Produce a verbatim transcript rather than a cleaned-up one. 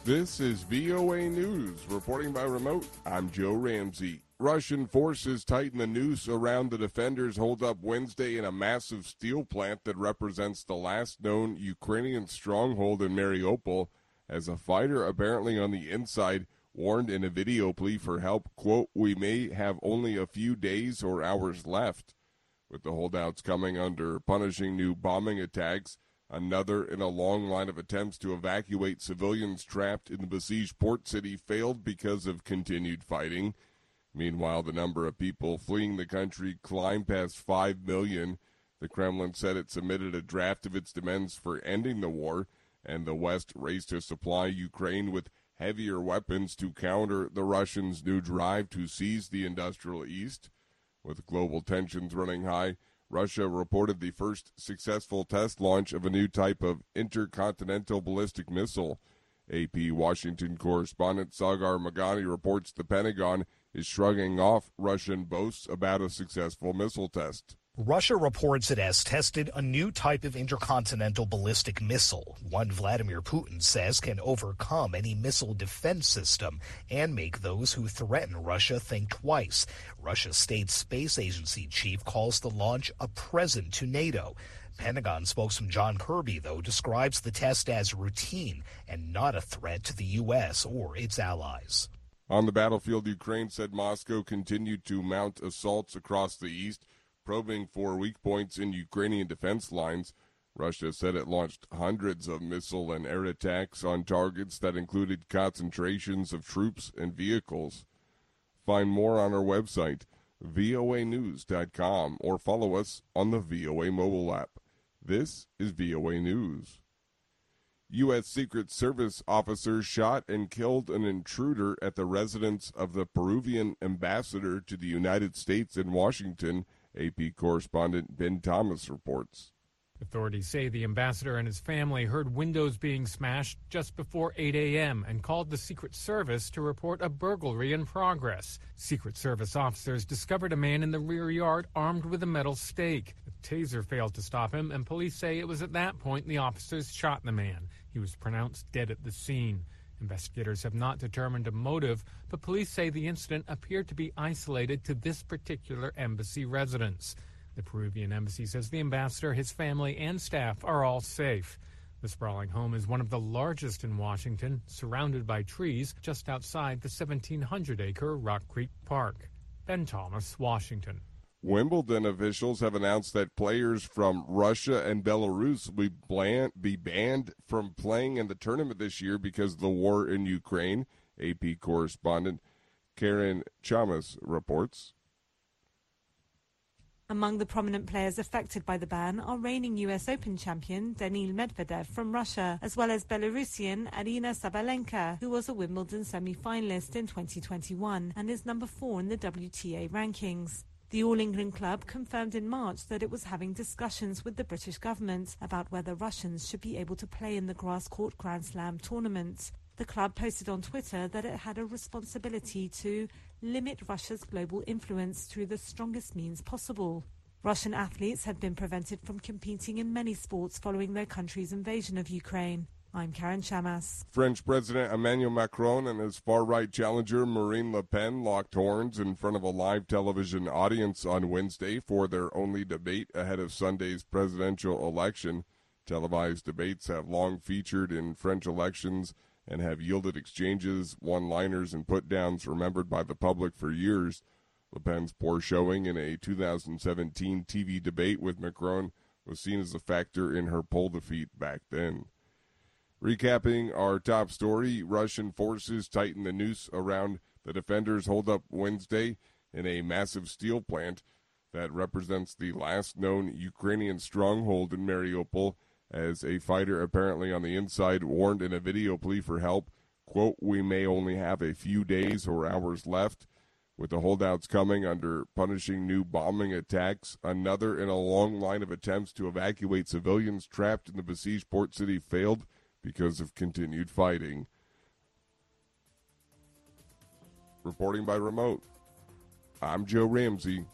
This is V O A News. Reporting by remote, I'm Joe Ramsey. Russian forces tighten the noose around the defenders' holdup Wednesday in a massive steel plant that represents the last known Ukrainian stronghold in Mariupol, as a fighter apparently on the inside warned in a video plea for help, quote, "We may have only a few days or hours left." With the holdouts coming under punishing new bombing attacks, another in a long line of attempts to evacuate civilians trapped in the besieged port city failed because of continued fighting. Meanwhile, the number of people fleeing the country climbed past five million. The Kremlin said it submitted a draft of its demands for ending the war, and the West raced to supply Ukraine with heavier weapons to counter the Russians' new drive to seize the industrial East. With global tensions running high, Russia reported the first successful test launch of a new type of intercontinental ballistic missile. A P Washington correspondent Sagar Magani reports the Pentagon is shrugging off Russian boasts about a successful missile test. Russia reports it has tested a new type of intercontinental ballistic missile, one Vladimir Putin says can overcome any missile defense system and make those who threaten Russia think twice. Russia's state space agency chief calls the launch a present to NATO. Pentagon spokesman John Kirby, though, describes the test as routine and not a threat to the U S or its allies. On the battlefield, Ukraine said Moscow continued to mount assaults across the east, probing for weak points in Ukrainian defense lines. Russia said it launched hundreds of missile and air attacks on targets that included concentrations of troops and vehicles. Find more on our website, V O A news dot com, or follow us on the V O A mobile app. This is V O A News. U S Secret Service officers shot and killed an intruder at the residence of the Peruvian ambassador to the United States in Washington, A P correspondent Ben Thomas reports. Authorities say the ambassador and his family heard windows being smashed just before eight a.m. and called the Secret Service to report a burglary in progress. Secret Service officers discovered a man in the rear yard armed with a metal stake. A taser failed to stop him, and police say it was at that point the officers shot the man. He was pronounced dead at the scene. Investigators have not determined a motive, but police say the incident appeared to be isolated to this particular embassy residence. The Peruvian embassy says the ambassador, his family, and staff are all safe. The sprawling home is one of the largest in Washington, surrounded by trees just outside the seventeen hundred acre Rock Creek Park. Ben Thomas, Washington. Wimbledon officials have announced that players from Russia and Belarus will be banned from playing in the tournament this year because of the war in Ukraine. A P correspondent Karen Chamas reports. Among the prominent players affected by the ban are reigning U S Open champion Daniil Medvedev from Russia, as well as Belarusian Arina Sabalenka, who was a Wimbledon semi-finalist in twenty twenty-one and is number four in the W T A rankings. The All England club confirmed in March that it was having discussions with the British government about whether Russians should be able to play in the grass court Grand Slam tournament. The club posted on Twitter that it had a responsibility to limit Russia's global influence through the strongest means possible. Russian athletes have been prevented from competing in many sports following their country's invasion of Ukraine. I'm Karen Chamas. French President Emmanuel Macron and his far-right challenger Marine Le Pen locked horns in front of a live television audience on Wednesday for their only debate ahead of Sunday's presidential election. Televised debates have long featured in French elections and have yielded exchanges, one-liners, and put-downs remembered by the public for years. Le Pen's poor showing in a two thousand seventeen T V debate with Macron was seen as a factor in her poll defeat back then. Recapping our top story, Russian forces tighten the noose around the defenders' holdup Wednesday in a massive steel plant that represents the last known Ukrainian stronghold in Mariupol, as a fighter apparently on the inside warned in a video plea for help, quote, "We may only have a few days or hours left." With the holdouts coming under punishing new bombing attacks, another in a long line of attempts to evacuate civilians trapped in the besieged port city failed because of continued fighting. Reporting by remote, I'm Joe Ramsey.